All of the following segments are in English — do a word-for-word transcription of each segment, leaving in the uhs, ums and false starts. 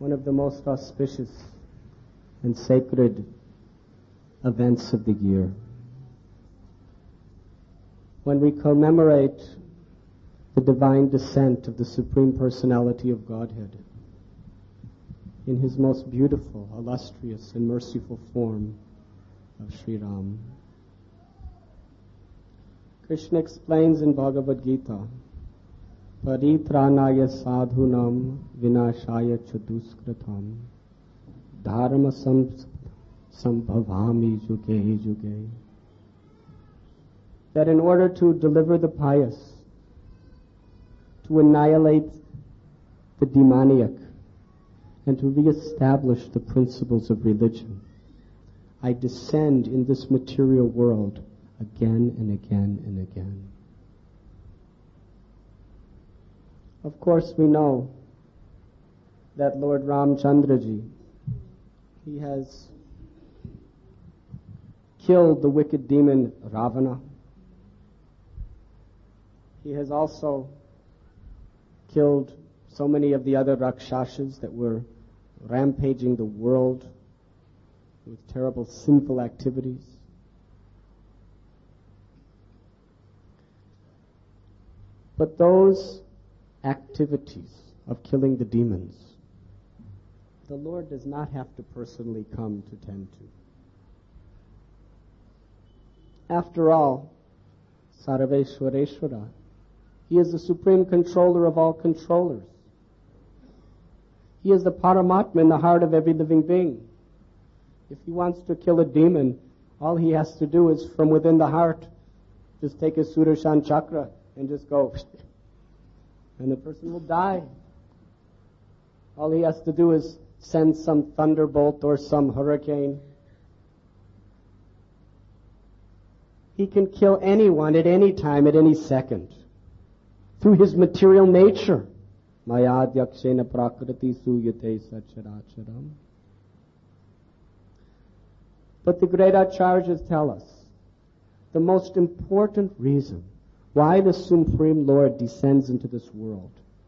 one of the most auspicious and sacred events of the year, when we commemorate the divine descent of the Supreme Personality of Godhead in His most beautiful, illustrious, and merciful form of Sri Ram. Krishna explains in Bhagavad Gita, Paritranaya sadhunam vinashaya chaduskritam dharma sambhavami juge juge. That in order to deliver the pious, to annihilate the demoniac, and to reestablish the principles of religion, I descend in this material world again and again and again. Of course, we know that Lord Ramchandraji, he has killed the wicked demon Ravana. He has also killed so many of the other Rakshasas that were rampaging the world with terrible sinful activities. But those activities of killing the demons, the Lord does not have to personally come to tend to. After all, Sarveshwareshwara, He is the supreme controller of all controllers. He is the Paramatma in the heart of every living being. If He wants to kill a demon, all He has to do is from within the heart, just take His Sudarshan chakra and just go, and the person will die. All He has to do is send some thunderbolt or some hurricane. He can kill anyone at any time, at any second, through His material nature. Mayadhyakshena prakriti suyate sacharacharam. But the great Acharyas tell us the most important reason why the Supreme Lord descends into this world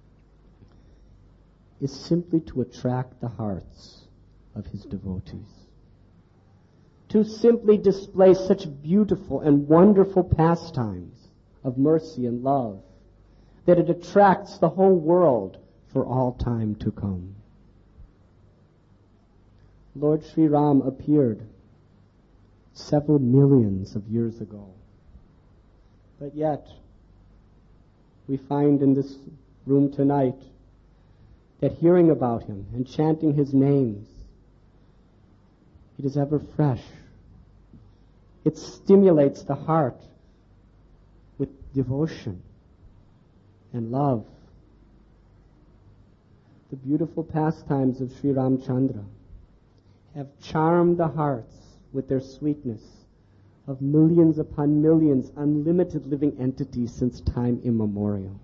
is simply to attract the hearts of His devotees, to simply display such beautiful and wonderful pastimes of mercy and love that it attracts the whole world for all time to come. Lord Sri Ram appeared several millions of years ago. But yet, we find in this room tonight that hearing about Him and chanting His names, it is ever fresh. It stimulates the heart with devotion and love. The beautiful pastimes of Sri Ramchandra have charmed the hearts with their sweetness of millions upon millions, unlimited living entities since time immemorial.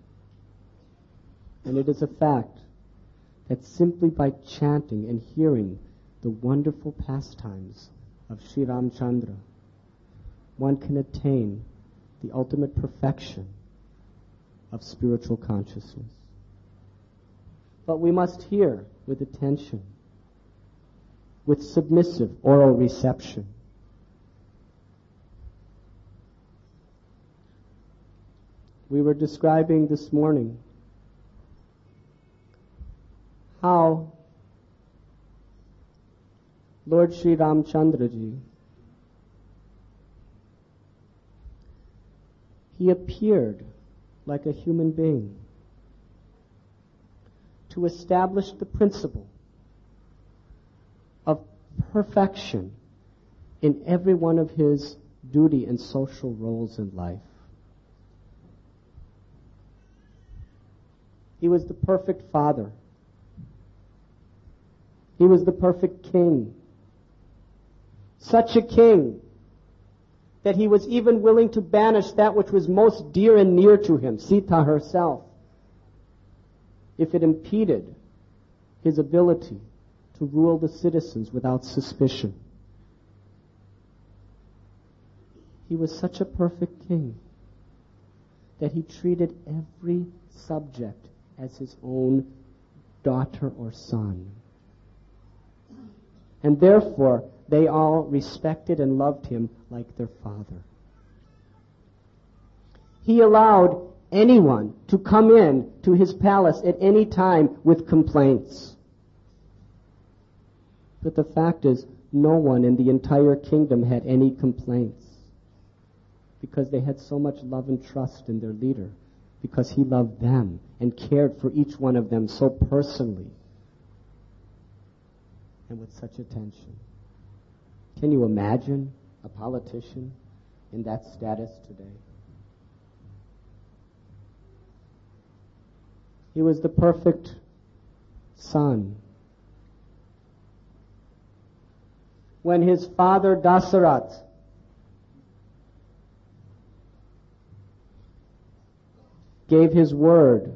And it is a fact that simply by chanting and hearing the wonderful pastimes of Sri Ramchandra, one can attain the ultimate perfection of spiritual consciousness. But we must hear with attention, with submissive oral reception. We were describing this morning how Lord Sri Ramchandraji, He appeared like a human being to establish the principle of perfection in every one of His duty and social roles in life. He was the perfect father. He was the perfect king. Such a king that He was even willing to banish that which was most dear and near to Him, Sita herself, if it impeded His ability to rule the citizens without suspicion. He was such a perfect king that He treated every subject as His own daughter or son. And therefore, they all respected and loved him like their father. He allowed anyone to come in to his palace at any time with complaints. But the fact is, no one in the entire kingdom had any complaints, because they had so much love and trust in their leader, because he loved them and cared for each one of them so personally and with such attention. Can you imagine a politician in that status today? He was the perfect son. When his father Dasarath gave his word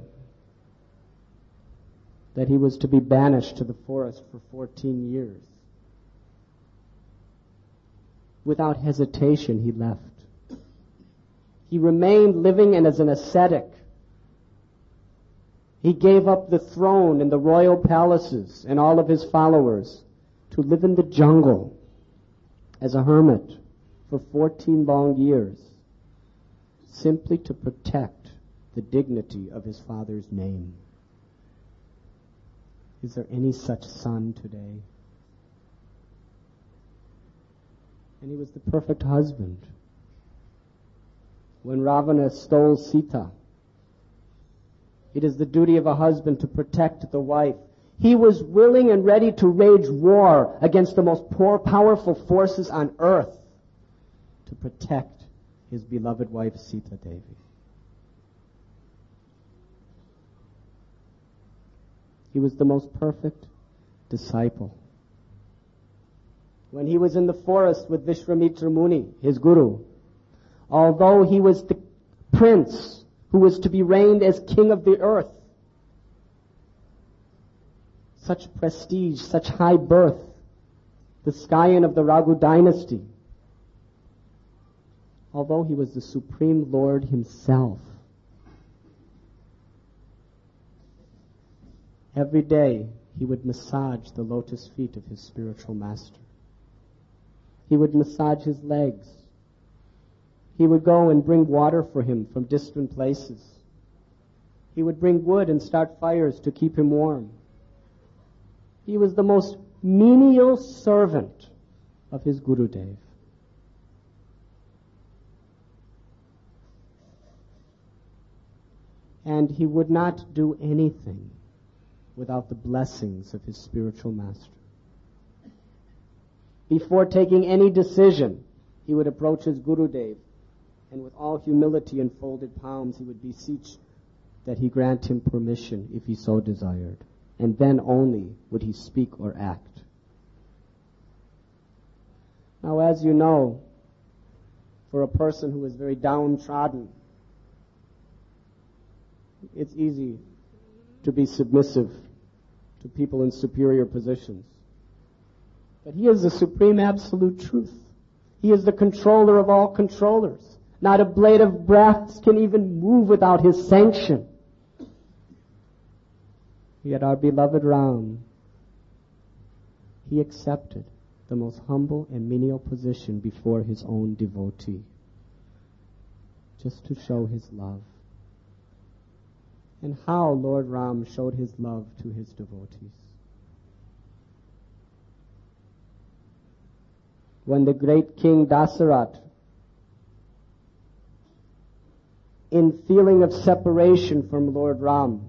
that he was to be banished to the forest for fourteen years, without hesitation he left. He remained living and as an ascetic. He gave up the throne and the royal palaces and all of his followers to live in the jungle as a hermit for fourteen long years, simply to protect the dignity of his father's name. Is there any such son today? And he was the perfect husband. When Ravana stole Sita, it is the duty of a husband to protect the wife. He was willing and ready to wage war against the most poor, powerful forces on earth to protect his beloved wife Sita Devi. He was the most perfect disciple. When he was in the forest with Vishwamitra Muni, his guru, although he was the prince who was to be reigned as king of the earth, such prestige, such high birth, the scion of the Raghu dynasty, although he was the Supreme Lord himself, every day he would massage the lotus feet of his spiritual master. He would massage his legs. He would go and bring water for him from distant places. He would bring wood and start fires to keep him warm. He was the most menial servant of his Gurudev. And he would not do anything without the blessings of his spiritual master. Before taking any decision, he would approach his Gurudev, and with all humility and folded palms, he would beseech that he grant him permission if he so desired. And then only would he speak or act. Now, as you know, for a person who is very downtrodden, it's easy to be submissive to people in superior positions. But he is the supreme absolute truth. He is the controller of all controllers. Not a blade of grass can even move without his sanction. Yet our beloved Ram, he accepted the most humble and menial position before his own devotee, just to show his love. And how Lord Ram showed his love to his devotees. When the great king Dasarath, in feeling of separation from Lord Ram,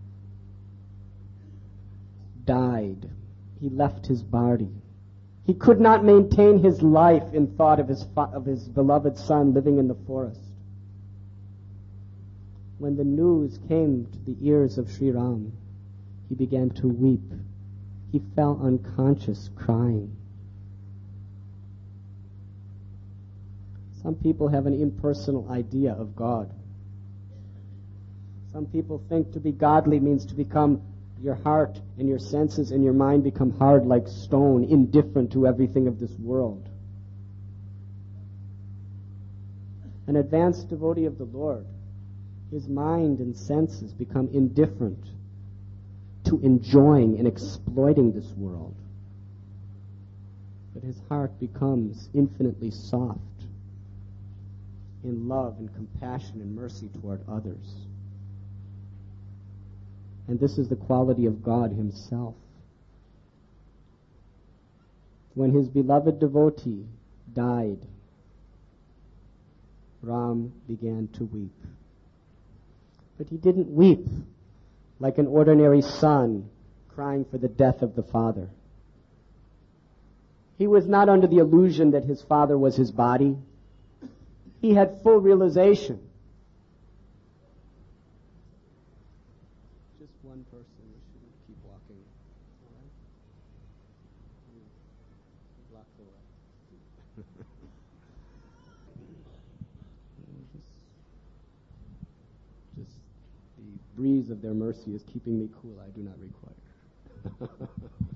died, he left his body. He could not maintain his life in thought of his of his beloved son living in the forest. When the news came to the ears of Sri Ram, he began to weep. He fell unconscious, crying. Some people have an impersonal idea of God. Some people think to be godly means to become, your heart and your senses and your mind become hard like stone, indifferent to everything of this world. An advanced devotee of the Lord, his mind and senses become indifferent to enjoying and exploiting this world. But his heart becomes infinitely soft in love and compassion and mercy toward others. And this is the quality of God himself. When his beloved devotee died, Ram began to weep. But he didn't weep like an ordinary son crying for the death of the father. He was not under the illusion that his father was his body. He had full realization. Just one person. We shouldn't keep walking. All right? Block the way. just, just the breeze of their mercy is keeping me cool. I do not require.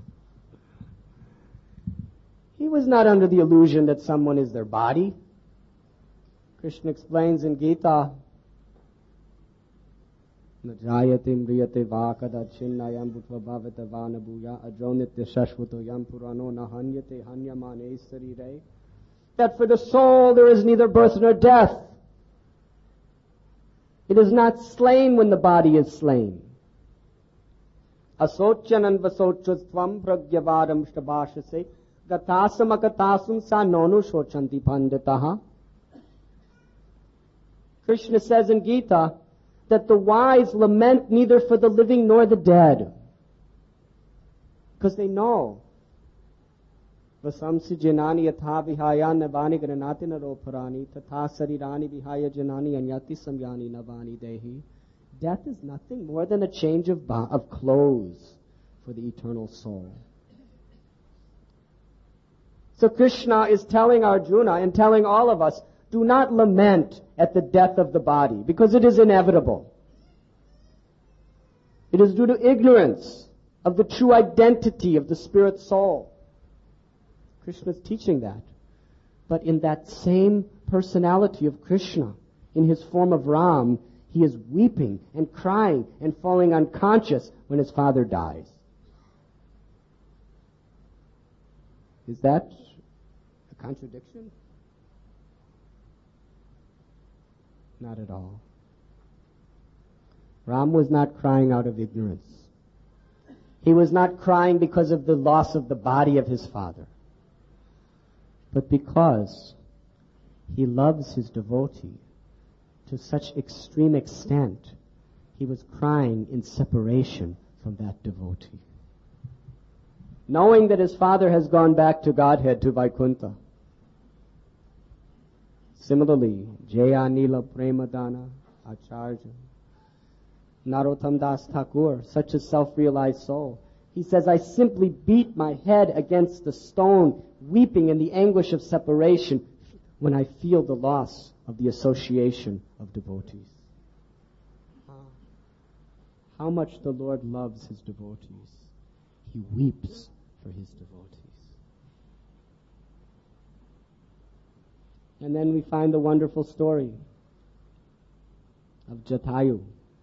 He was not under the illusion that someone is their body. Krishna explains in Gita, Najayate mriyate vakada chinnayam bhutva bhavata vanabuya adronitya shashvato yam purano nahanyate hanyamane sarire, that for the soul there is neither birth nor death. It is not slain when the body is slain. Asocyanan vasochatvam pragyavaram shtabashase gatasam akatasum sa nonu shochanti panditaha. Krishna says in Gita that the wise lament neither for the living nor the dead. Because they know. Vasamsi janani yatha vihaya navani granati naropharani tatha sarirani vihaya janani anyati samyani navani dehi. Death is nothing more than a change of, ba- of clothes for the eternal soul. So Krishna is telling Arjuna and telling all of us, do not lament at the death of the body, because it is inevitable. It is due to ignorance of the true identity of the spirit soul. Krishna is teaching that. But in that same personality of Krishna, in his form of Ram, he is weeping and crying and falling unconscious when his father dies. Is that a contradiction? Not at all. Ram was not crying out of ignorance. He was not crying because of the loss of the body of his father, but because he loves his devotee to such extreme extent, he was crying in separation from that devotee. Knowing that his father has gone back to Godhead, to Vaikuntha. Similarly, Jaya Nila Premadana Acharya, Narottam Das Thakur, such a self-realized soul, he says, I simply beat my head against the stone, weeping in the anguish of separation when I feel the loss of the association of devotees. How much the Lord loves his devotees. He weeps for his devotees. And then we find the wonderful story of Jatayu.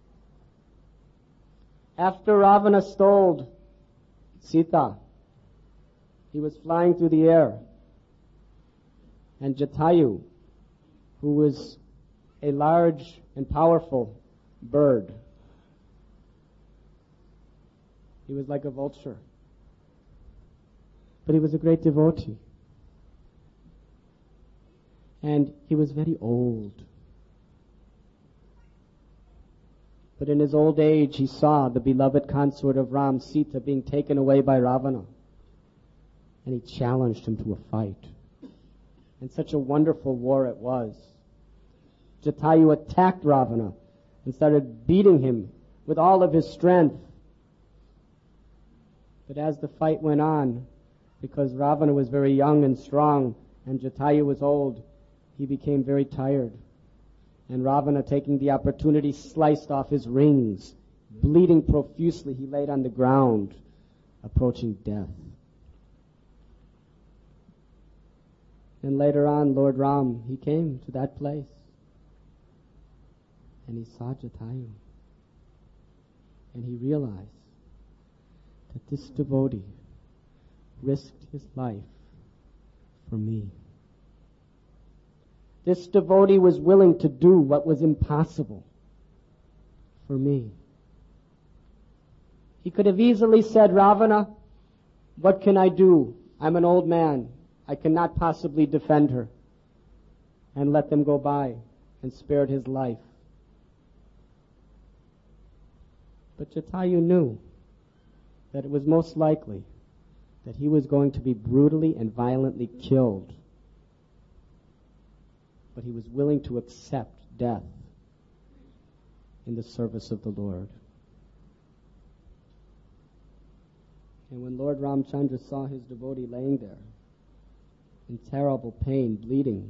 After Ravana stole Sita, he was flying through the air. And Jatayu, who was a large and powerful bird, he was like a vulture. But he was a great devotee. And he was very old. But in his old age, he saw the beloved consort of Ram, Sita, being taken away by Ravana. And he challenged him to a fight. And such a wonderful war it was. Jatayu attacked Ravana and started beating him with all of his strength. But as the fight went on, because Ravana was very young and strong and Jatayu was old, he became very tired. And Ravana, taking the opportunity, sliced off his rings. Bleeding profusely, he laid on the ground, approaching death. And later on, Lord Ram, he came to that place. And he saw Jatayu. And he realized this devotee risked his life for me. This devotee was willing to do what was impossible for me. He could have easily said, Ravana, what can I do? I'm an old man. I cannot possibly defend her. And let them go by, and spared his life. But Jatayu knew that it was most likely that he was going to be brutally and violently killed. But he was willing to accept death in the service of the Lord. And when Lord Ramchandra saw his devotee laying there in terrible pain, bleeding,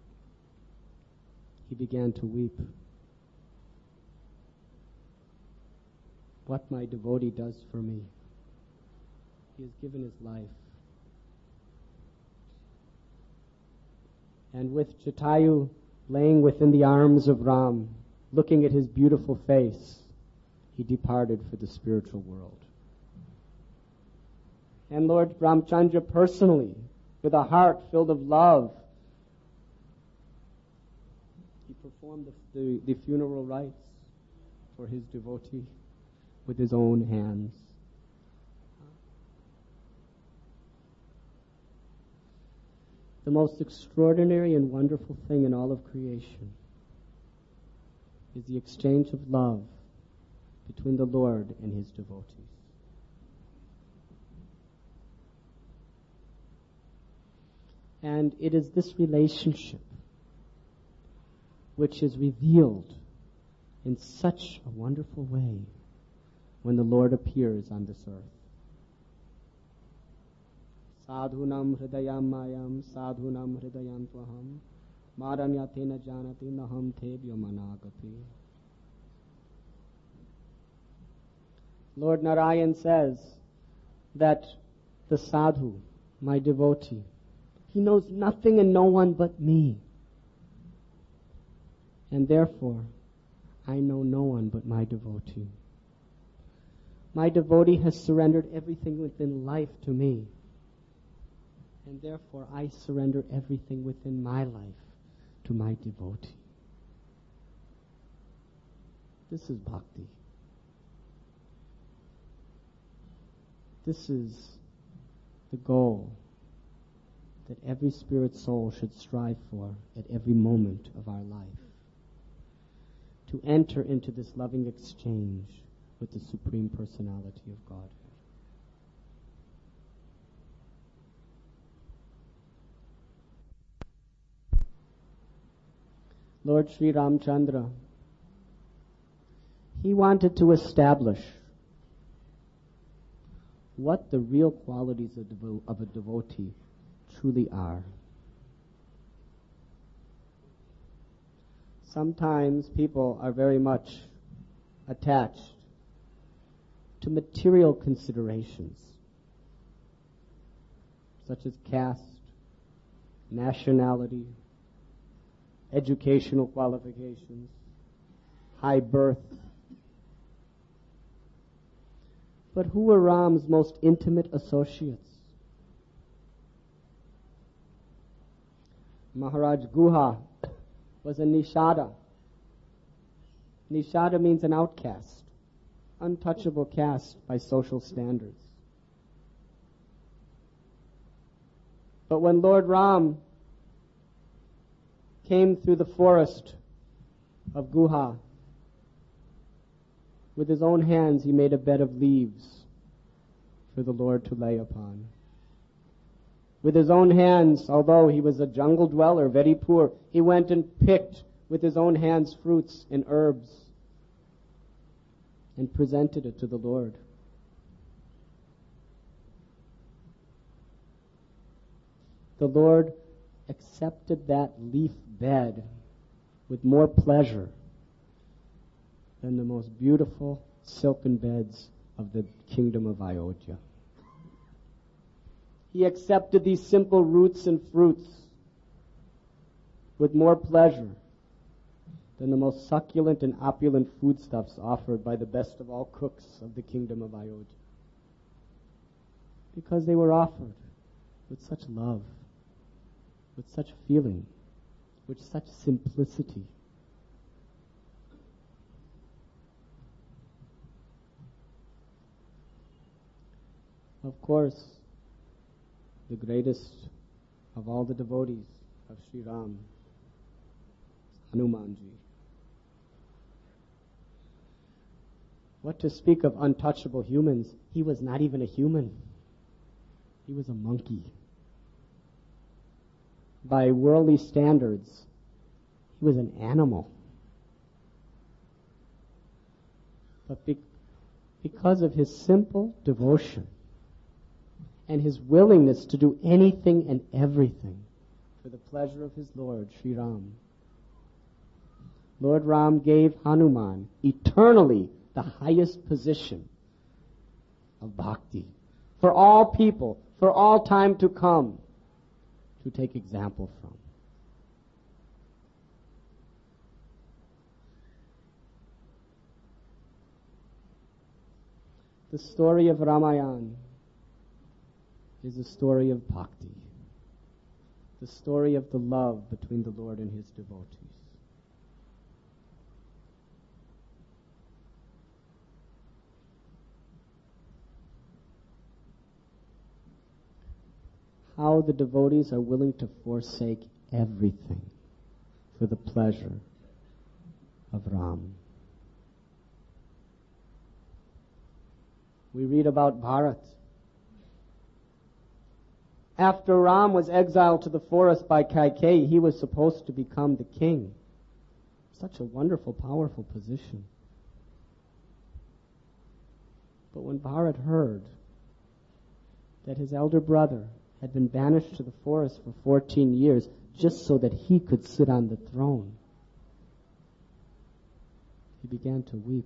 he began to weep. What my devotee does for me. He has given his life. And with Jatayu laying within the arms of Ram, looking at his beautiful face, he departed for the spiritual world. And Lord Ramchandra personally, with a heart filled of love, he performed the, the, the funeral rites for his devotee with his own hands. The most extraordinary and wonderful thing in all of creation is the exchange of love between the Lord and his devotees. And it is this relationship which is revealed in such a wonderful way when the Lord appears on this earth. Sadhunam hridayam mayam, sadhunam hridayam tvaham, maranyatena janati naham tebhyo managapi. Lord Narayan says that the sadhu, my devotee, he knows nothing and no one but me. And therefore, I know no one but my devotee. My devotee has surrendered everything within life to me. And therefore, I surrender everything within my life to my devotee. This is bhakti. This is the goal that every spirit soul should strive for at every moment of our life. To enter into this loving exchange with the Supreme Personality of God. Lord Sri Ramchandra, he wanted to establish what the real qualities of, devo- of a devotee truly are. Sometimes people are very much attached to material considerations, such as caste, nationality, educational qualifications, high birth. But who were Ram's most intimate associates? Maharaj Guha was a Nishada. Nishada means an outcast, untouchable caste by social standards. But when Lord Ram came through the forest of Guha, with his own hands he made a bed of leaves for the Lord to lay upon. With his own hands, although he was a jungle dweller, very poor, he went and picked with his own hands fruits and herbs and presented it to the Lord. The Lord accepted that leaf bed with more pleasure than the most beautiful silken beds of the kingdom of Ayodhya. He accepted these simple roots and fruits with more pleasure than the most succulent and opulent foodstuffs offered by the best of all cooks of the kingdom of Ayodhya. Because they were offered with such love, with such feeling, with such simplicity. Of course, the greatest of all the devotees of Sri Ram, Hanumanji. What to speak of untouchable humans? He was not even a human. He was a monkey. By worldly standards, he was an animal. But be- because of his simple devotion and his willingness to do anything and everything for the pleasure of his Lord, Sri Ram, Lord Ram gave Hanuman eternally the highest position of bhakti for all people, for all time to come, to take example from. The story of Ramayana is a story of bhakti, the story of the love between the Lord and his devotees. How the devotees are willing to forsake everything for the pleasure of Ram. We read about Bharat. After Ram was exiled to the forest by Kaikeyi, he was supposed to become the king. Such a wonderful, powerful position. But when Bharat heard that his elder brother had been banished to the forest for fourteen years just so that he could sit on the throne, he began to weep.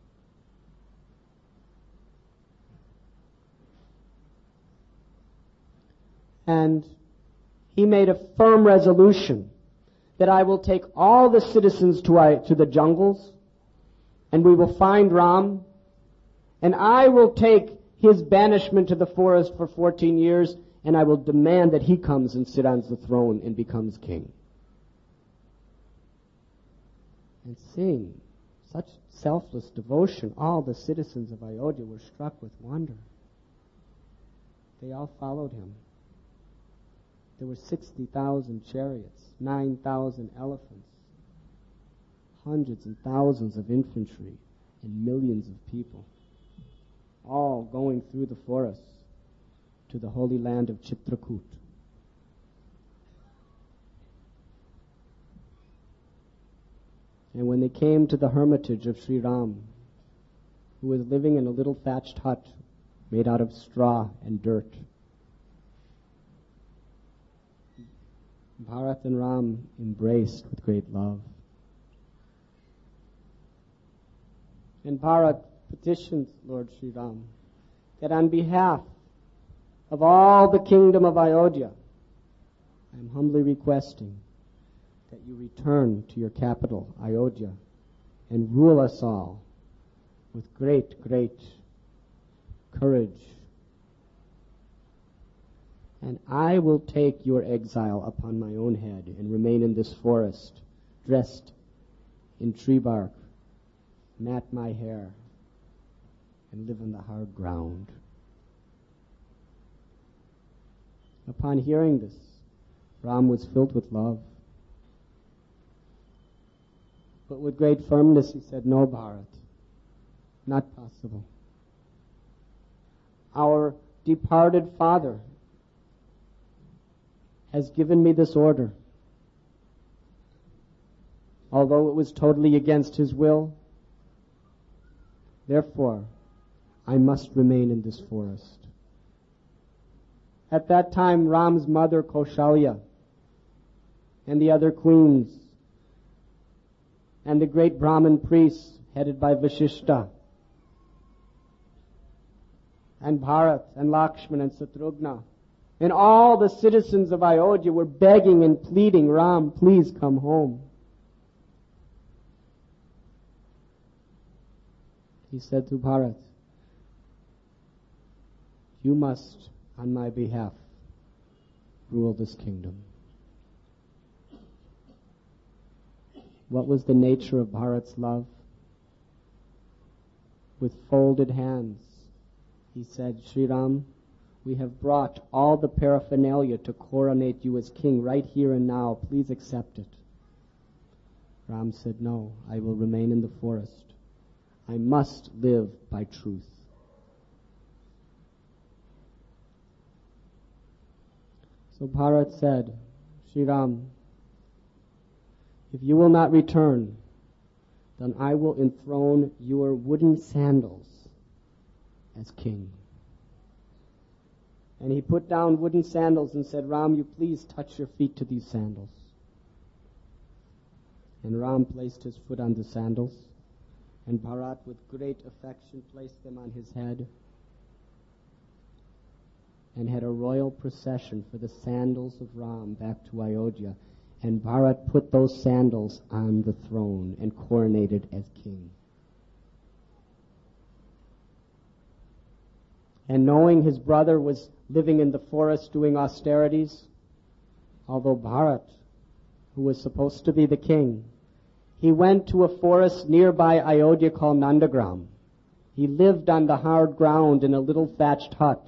And he made a firm resolution that I will take all the citizens to, I, to the jungles, and we will find Ram, and I will take his banishment to the forest for fourteen years, and I will demand that he comes and sit on the throne and becomes king. And seeing such selfless devotion, all the citizens of Ayodhya were struck with wonder. They all followed him. There were sixty thousand chariots, nine thousand elephants, hundreds and thousands of infantry, and millions of people, all going through the forest to the holy land of Chitrakoot. And when they came to the hermitage of Sri Ram, who was living in a little thatched hut made out of straw and dirt, Bharat and Ram embraced with great love. And Bharat petitioned Lord Sri Ram that on behalf of all the kingdom of Ayodhya, I am humbly requesting that you return to your capital, Ayodhya, and rule us all with great, great courage. And I will take your exile upon my own head and remain in this forest, dressed in tree bark, mat my hair, and live on the hard ground. Upon hearing this, Ram was filled with love. But with great firmness he said, "No, Bharat, not possible. Our departed father has given me this order. Although it was totally against his will, therefore I must remain in this forest." At that time, Ram's mother, Kaushalya, and the other queens, and the great Brahmin priests headed by Vashishta, and Bharat, and Lakshman, and Satrughna, and all the citizens of Ayodhya were begging and pleading, "Ram, please come home." He said to Bharat, "You must on my behalf, rule this kingdom. What was the nature of Bharat's love? With folded hands, he said, Sri Ram, we have brought all the paraphernalia to coronate you as king right here and now. Please accept it. Ram said, no, I will remain in the forest. I must live by truth. So Bharat said, Sri Ram, if you will not return, then I will enthrone your wooden sandals as king. And he put down wooden sandals and said, Ram, you please touch your feet to these sandals. And Ram placed his foot on the sandals, and Bharat with great affection placed them on his head, and had a royal procession for the sandals of Ram back to Ayodhya. And Bharat put those sandals on the throne and coronated as king. And knowing his brother was living in the forest doing austerities, although Bharat, who was supposed to be the king, he went to a forest nearby Ayodhya called Nandagram. He lived on the hard ground in a little thatched hut.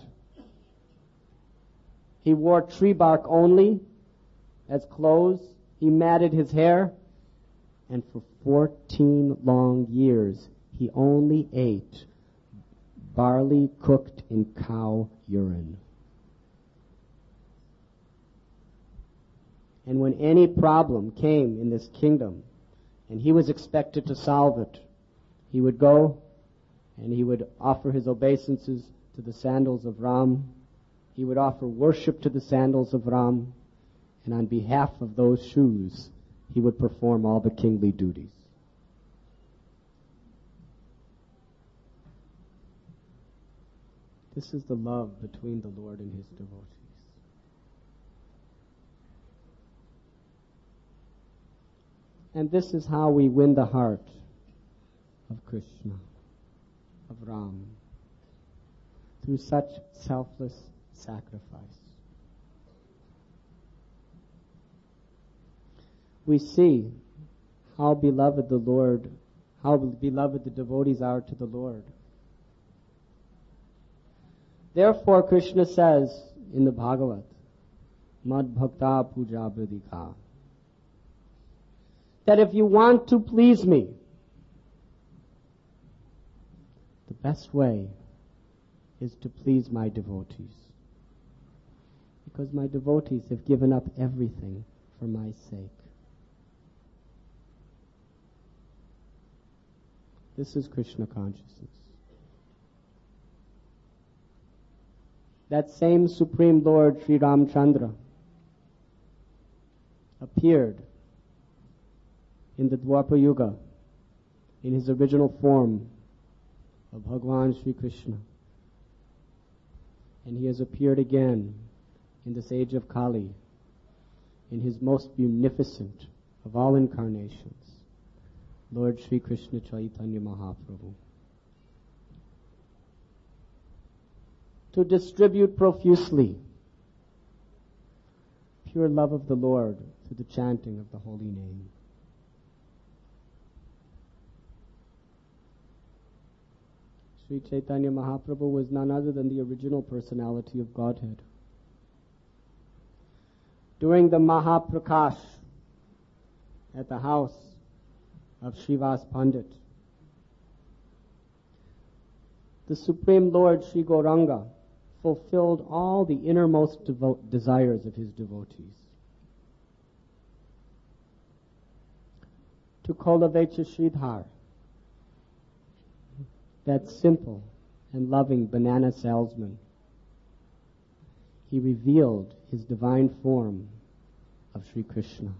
He wore tree bark only as clothes. He matted his hair. And for fourteen long years, he only ate barley cooked in cow urine. And when any problem came in this kingdom, and he was expected to solve it, he would go and he would offer his obeisances to the sandals of Ram. He would offer worship to the sandals of Ram, and on behalf of those shoes, he would perform all the kingly duties. This is the love between the Lord and his devotees. And this is how we win the heart of Krishna, of Ram, through such selfless sacrifice. We see how beloved the Lord, how beloved the devotees are to the Lord. Therefore, Krishna says in the Bhagavad, Mad Bhakta Puja Vridika, that if you want to please me, the best way is to please my devotees. Because my devotees have given up everything for my sake. This is Krishna consciousness. That same Supreme Lord Sri Ramchandra appeared in the Dwapar Yuga in his original form of Bhagwan Sri Krishna. And he has appeared again in this age of Kali in his most munificent of all incarnations, Lord Sri Krishna Chaitanya Mahaprabhu, to distribute profusely pure love of the Lord through the chanting of the holy name. Sri Chaitanya Mahaprabhu was none other than the original personality of Godhead. During the Mahaprakash at the house of Srivas Pandit, the Supreme Lord Sri Gauranga fulfilled all the innermost devo- desires of his devotees. To Kolavecha Sridhar, that simple and loving banana salesman, he revealed his divine form of Sri Krishna.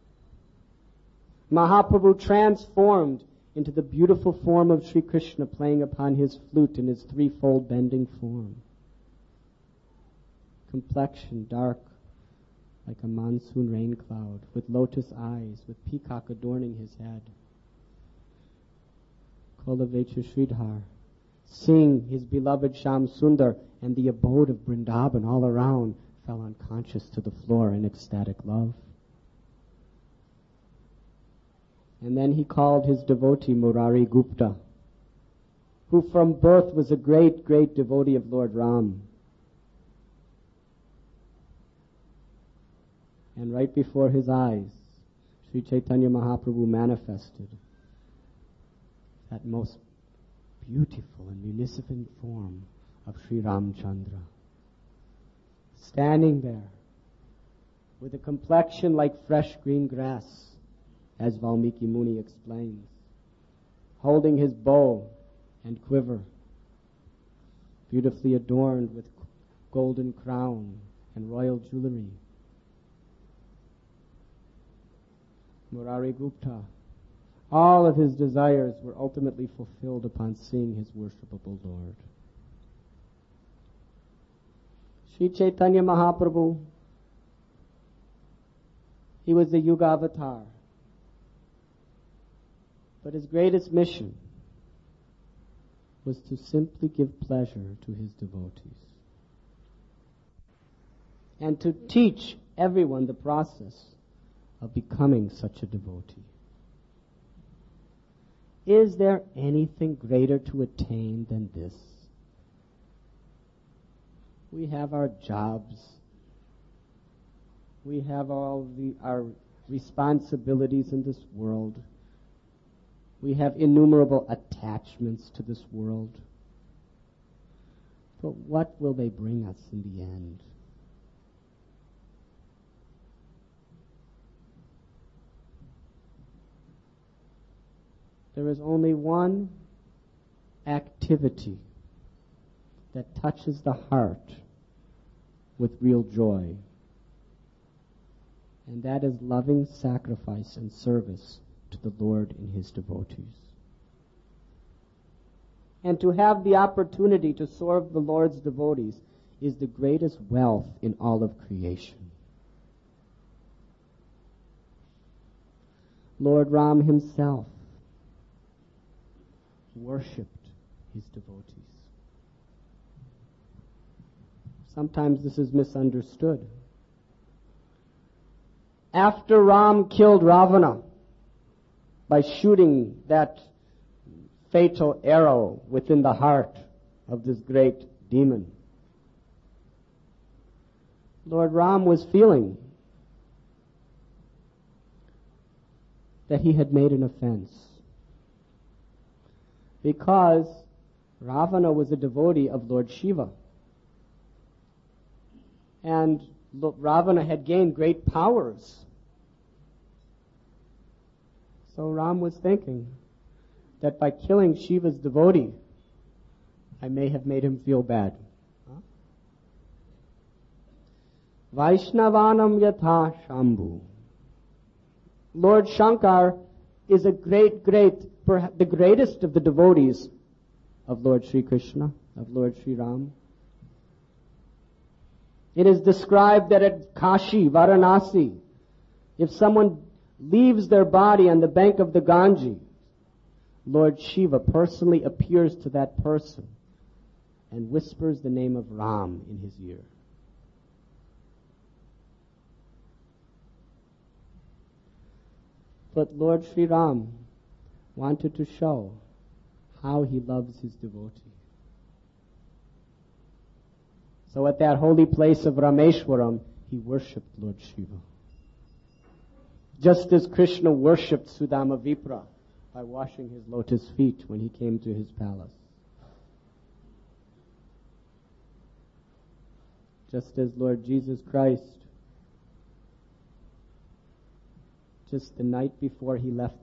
Mahaprabhu transformed into the beautiful form of Sri Krishna playing upon his flute in his threefold bending form. Complexion dark like a monsoon rain cloud, with lotus eyes, with peacock adorning his head. Kolavecha Sridhar, seeing his beloved Sham Sundar and the abode of Vrindavan all around, fell unconscious to the floor in ecstatic love. And then he called his devotee Murari Gupta, who from birth was a great, great devotee of Lord Ram. And right before his eyes, Sri Chaitanya Mahaprabhu manifested that most beautiful and munificent form of Sri Ramchandra, standing there with a complexion like fresh green grass, as Valmiki Muni explains, holding his bow and quiver, beautifully adorned with golden crown and royal jewelry. Murari Gupta, all of his desires were ultimately fulfilled upon seeing his worshipable Lord. Sri Chaitanya Mahaprabhu, he was the Yuga avatar. But his greatest mission was to simply give pleasure to his devotees and to teach everyone the process of becoming such a devotee. Is there anything greater to attain than this? We have our jobs. We have all the, our responsibilities in this world. We have innumerable attachments to this world. But what will they bring us in the end? There is only one activity that touches the heart with real joy, and that is loving sacrifice and service to the Lord and his devotees. And to have the opportunity to serve the Lord's devotees is the greatest wealth in all of creation. Lord Ram himself worshipped his devotees. Sometimes this is misunderstood. After Ram killed Ravana by shooting that fatal arrow within the heart of this great demon, Lord Ram was feeling that he had made an offense, because Ravana was a devotee of Lord Shiva. And Ravana had gained great powers. So Ram was thinking that by killing Shiva's devotee, I may have made him feel bad. Vaishnavanam yatha Shambhu. Lord Shankar is a great, great, perhaps the greatest of the devotees of Lord Sri Krishna, of Lord Sri Ram. It is described that at Kashi, Varanasi, if someone leaves their body on the bank of the Ganges, Lord Shiva personally appears to that person and whispers the name of Ram in his ear. But Lord Sri Ram wanted to show how he loves his devotee. So at that holy place of Rameshwaram, he worshipped Lord Shiva. Just as Krishna worshipped Sudama Vipra by washing his lotus feet when he came to his palace. Just as Lord Jesus Christ, just the night before he left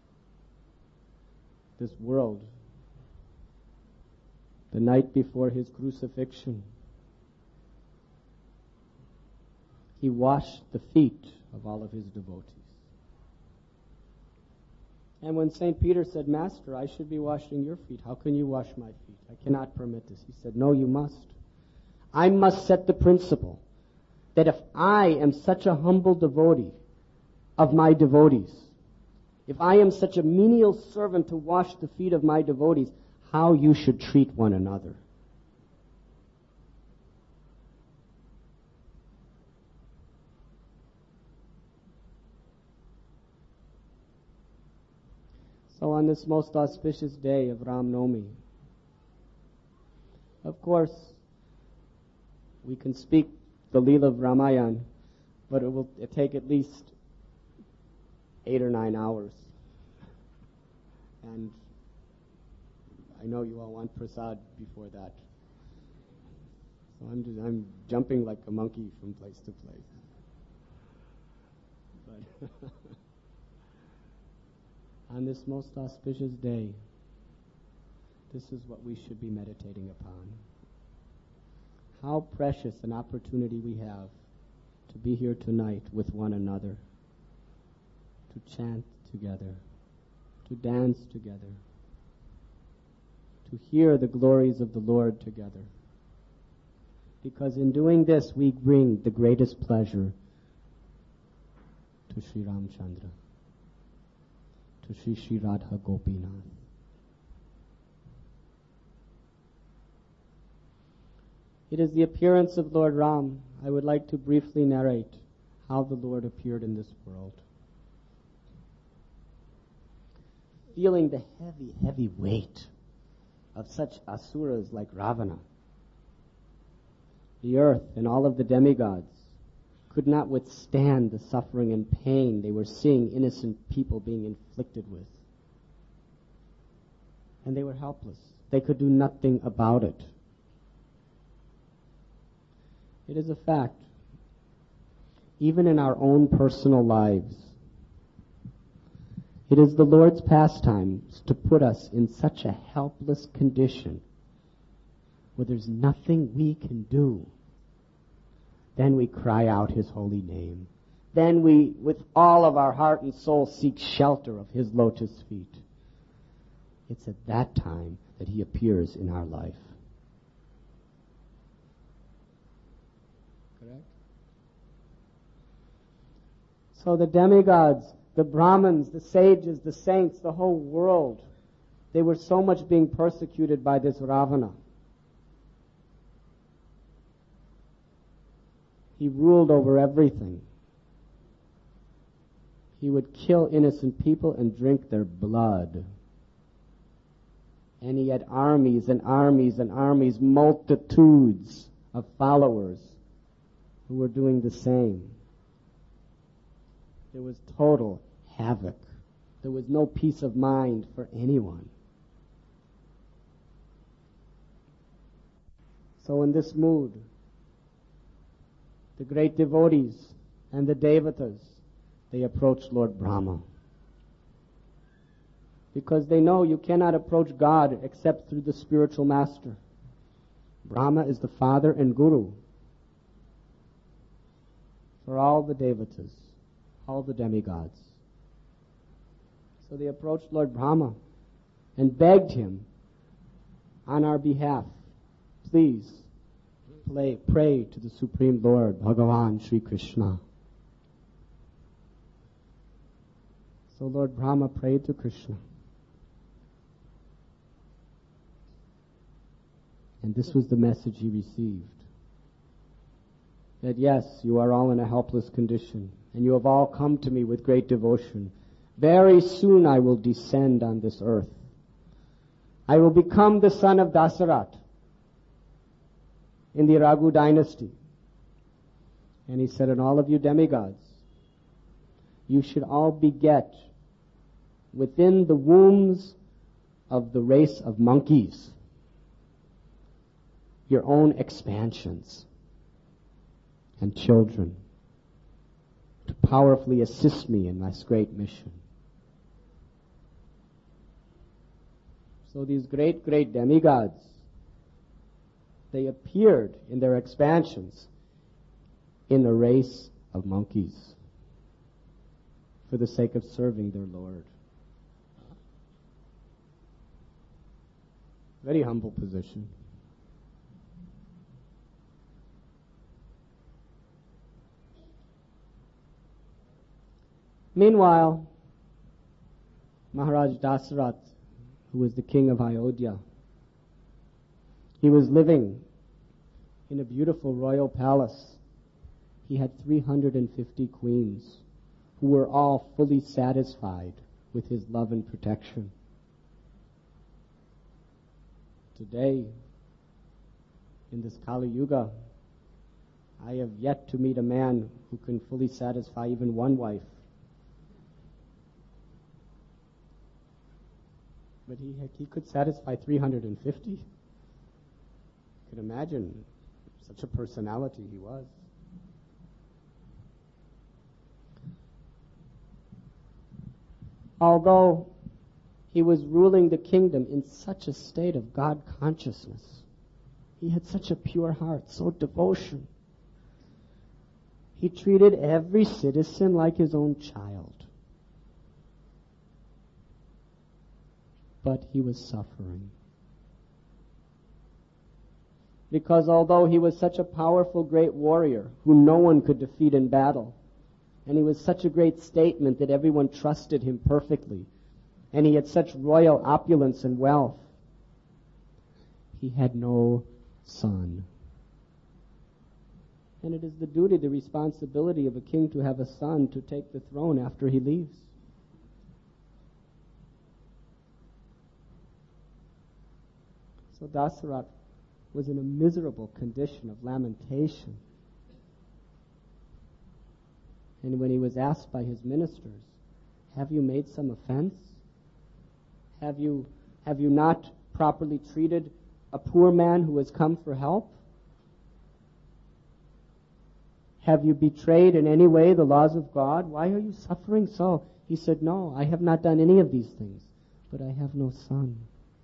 this world, the night before his crucifixion, he washed the feet of all of his devotees. And when Saint Peter said, Master, I should be washing your feet, how can you wash my feet? I cannot permit this. He said, no, you must. I must set the principle that if I am such a humble devotee of my devotees, if I am such a menial servant to wash the feet of my devotees, how you should treat one another. So on this most auspicious day of Ram Navami, of course, we can speak the Leela of Ramayan, but it will take at least eight or nine hours. And I know you all want prasad before that. So I'm just, I'm jumping like a monkey from place to place. But on this most auspicious day, this is what we should be meditating upon. How precious an opportunity we have to be here tonight with one another, to chant together, to dance together, to hear the glories of the Lord together. Because in doing this, we bring the greatest pleasure to Sri Ramchandra, to Sri Sri Radha Gopinath. It is the appearance of Lord Ram. I would like to briefly narrate how the Lord appeared in this world. Feeling the heavy, heavy weight of such asuras like Ravana, the earth and all of the demigods could not withstand the suffering and pain they were seeing innocent people being inflicted with. And they were helpless. They could do nothing about it. It is a fact, even in our own personal lives, it is the Lord's pastimes to put us in such a helpless condition where there's nothing we can do. Then we cry out His holy name. Then we, with all of our heart and soul, seek shelter of His lotus feet. It's at that time that He appears in our life. Correct? So the demigods, the Brahmins, the sages, the saints, the whole world, they were so much being persecuted by this Ravana. He ruled over everything. He would kill innocent people and drink their blood. And he had armies and armies and armies, multitudes of followers who were doing the same. There was total havoc. There was no peace of mind for anyone. So in this mood, the great devotees and the devatas, they approach Lord Brahma. Because they know you cannot approach God except through the spiritual master. Brahma is the father and guru for all the devatas, all the demigods. So they approached Lord Brahma and begged him on our behalf, please Play, pray to the Supreme Lord, Bhagavan Sri Krishna. So Lord Brahma prayed to Krishna. And this was the message he received. That yes, you are all in a helpless condition, and you have all come to me with great devotion. Very soon I will descend on this earth. I will become the son of Dasarat in the Raghu dynasty. And he said, and all of you demigods, you should all beget within the wombs of the race of monkeys your own expansions and children to powerfully assist me in this great mission. So these great, great demigods, they appeared in their expansions in a race of monkeys for the sake of serving their Lord. Very humble position. Meanwhile, Maharaj Dasarat, who was the king of Ayodhya, He was living in a beautiful royal palace. He had three hundred fifty queens who were all fully satisfied with his love and protection. Today, in this Kali Yuga, I have yet to meet a man who can fully satisfy even one wife. But he, he could satisfy three hundred fifty. You can imagine such a personality he was. Although he was ruling the kingdom in such a state of God consciousness, he had such a pure heart, so devotion. He treated every citizen like his own child. But he was suffering. Because although he was such a powerful, great warrior who no one could defeat in battle, and he was such a great statesman that everyone trusted him perfectly, and he had such royal opulence and wealth, he had no son. And it is the duty, the responsibility of a king to have a son to take the throne after he leaves. So Dasaratha was in a miserable condition of lamentation. And when he was asked by his ministers, have you made some offense? Have you, have you not properly treated a poor man who has come for help? Have you betrayed in any way the laws of God? Why are you suffering so? He said, no, I have not done any of these things, but I have no son.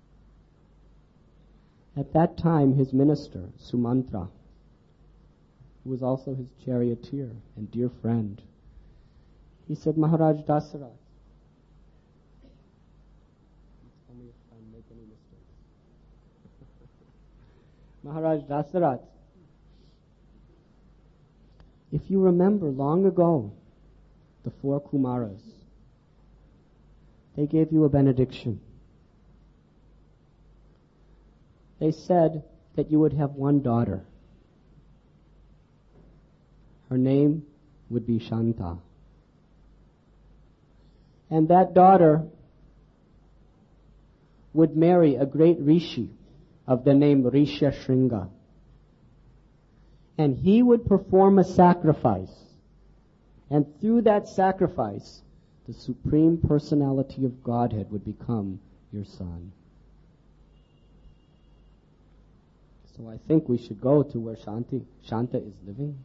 At that time, his minister, Sumantra, who was also his charioteer and dear friend, he said, Maharaj Dasaratha, tell me if I make any mistakes. Maharaj Dasaratha, if you remember long ago, the four Kumaras, they gave you a benediction. They said that you would have one daughter. Her name would be Shanta. And that daughter would marry a great rishi of the name Rishya-Shringa. And he would perform a sacrifice. And through that sacrifice, the Supreme Personality of Godhead would become your son. So I think we should go to where Shanti, Shanta is living.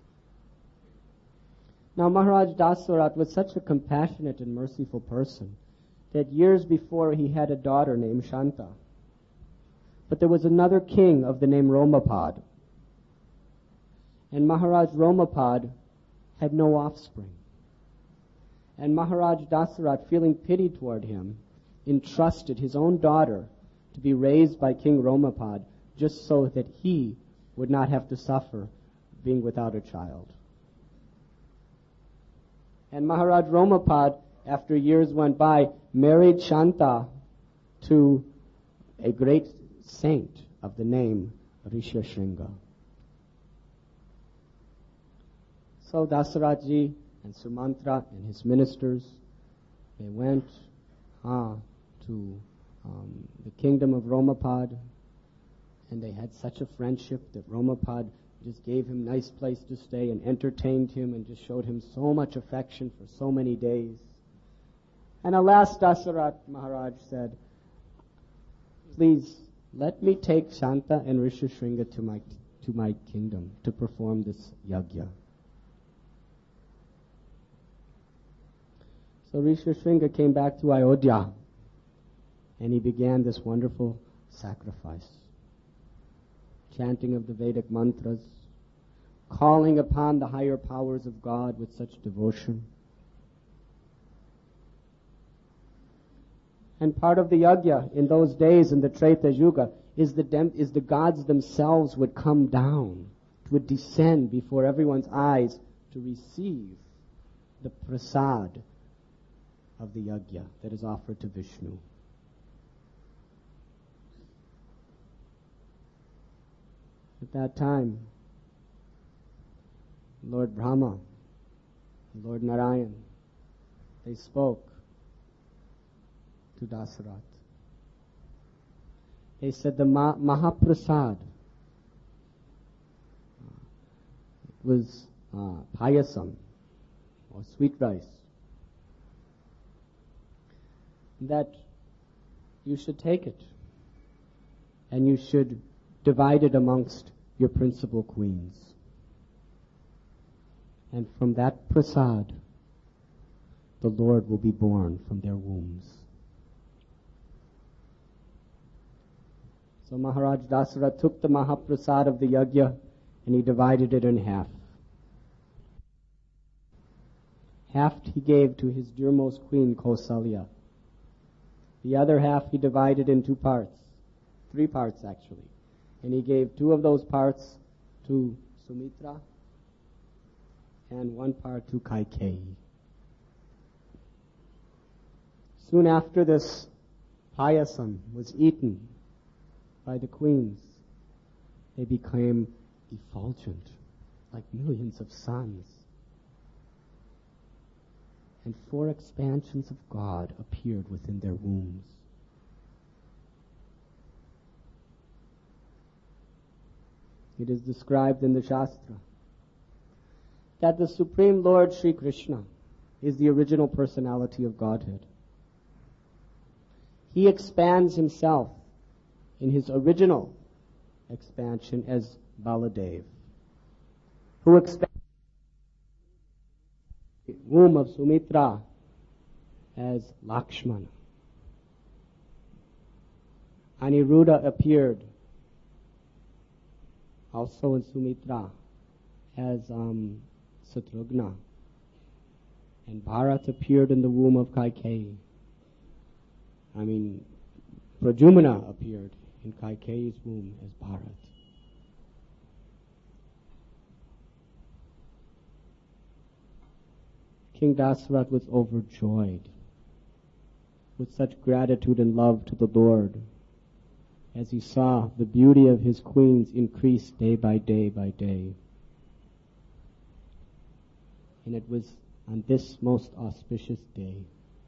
Now Maharaj Dasaratha was such a compassionate and merciful person that years before he had a daughter named Shanta. But there was another king of the name Romapad. And Maharaj Romapad had no offspring. And Maharaj Dasaratha, feeling pity toward him, entrusted his own daughter to be raised by King Romapad, just so that he would not have to suffer being without a child. And Maharaj Romapad, after years went by, married Shanta to a great saint of the name Rishya-Shringa. So Dasaratha and Sumantra and his ministers, they went ah, to um, the kingdom of Romapad, and they had such a friendship that Romapad just gave him a nice place to stay and entertained him and just showed him so much affection for so many days. And alas, Dasaratha Maharaj said, please let me take Shanta and Rishya-Shringa to my, to my kingdom to perform this yajna. So Rishya-Shringa came back to Ayodhya and he began this wonderful sacrifice. Chanting of the Vedic mantras, calling upon the higher powers of God with such devotion. And part of the yajna in those days in the Treta Yuga is the, dem- is the gods themselves would come down, would descend before everyone's eyes to receive the prasad of the yajna that is offered to Vishnu. At that time, Lord Brahma, Lord Narayan, they spoke to Dasarath. They said the Ma- Mahaprasad was uh, payasam, or sweet rice, that you should take it and you should divide it amongst your principal queens. And from that prasad, the Lord will be born from their wombs. So Maharaj Dasarath took the Mahaprasad of the yajna and he divided it in half. Half he gave to his dearmost queen, Kausalya. The other half he divided in two parts, three parts actually. And he gave two of those parts to Sumitra and one part to Kaikeyi. Soon after this payasam was eaten by the queens, they became effulgent, like millions of suns. And four expansions of God appeared within their wombs. It is described in the Shastra that the Supreme Lord Sri Krishna is the original personality of Godhead. He expands himself in his original expansion as Baladev, who expands the womb of Sumitra as Lakshmana. Aniruddha appeared also in Sumitra as um, Satrugna, and Bharat appeared in the womb of Kaikeyi. I mean, Pradyumna appeared in Kaikeyi's womb as Bharat. King Dasarath was overjoyed with such gratitude and love to the Lord as he saw the beauty of his queens increase day by day by day. And it was on this most auspicious day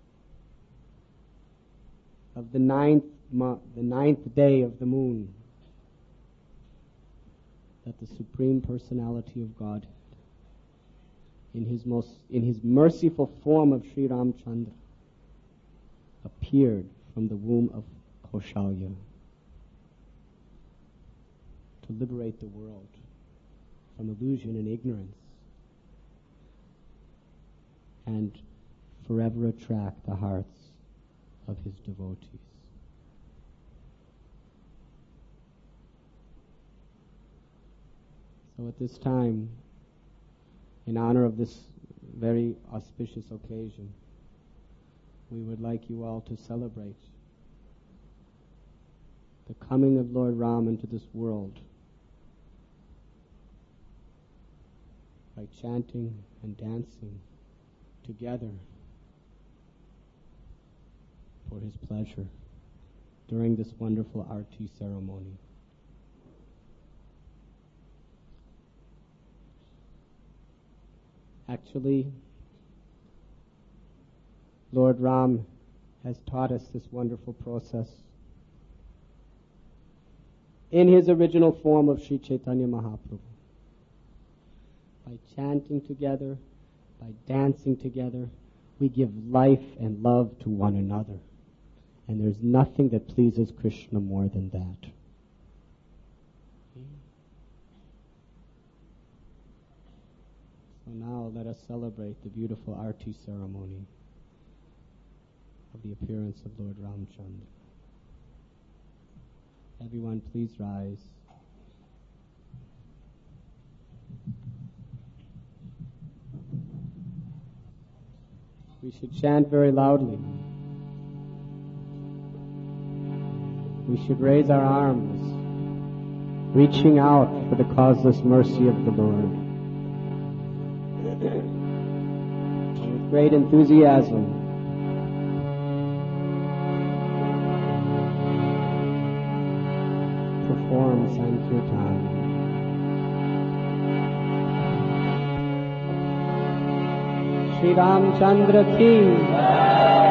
of the ninth mo- the ninth day of the moon that the Supreme Personality of God, in his most in his merciful form of Sri Ramchandra, appeared from the womb of Kaushalya to liberate the world from illusion and ignorance and forever attract the hearts of his devotees. So at this time, in honor of this very auspicious occasion, we would like you all to celebrate the coming of Lord Ram into this world by chanting and dancing together for his pleasure during this wonderful arti ceremony. Actually, Lord Ram has taught us this wonderful process in his original form of Sri Chaitanya Mahaprabhu. By chanting together, by dancing together, we give life and love to one another. And there's nothing that pleases Krishna more than that. So now let us celebrate the beautiful arti ceremony of the appearance of Lord Ramchandra. Everyone please rise. We should chant very loudly. We should raise our arms, reaching out for the causeless mercy of the Lord. With great enthusiasm, perform Sankirtan. Shri Ramchandra ki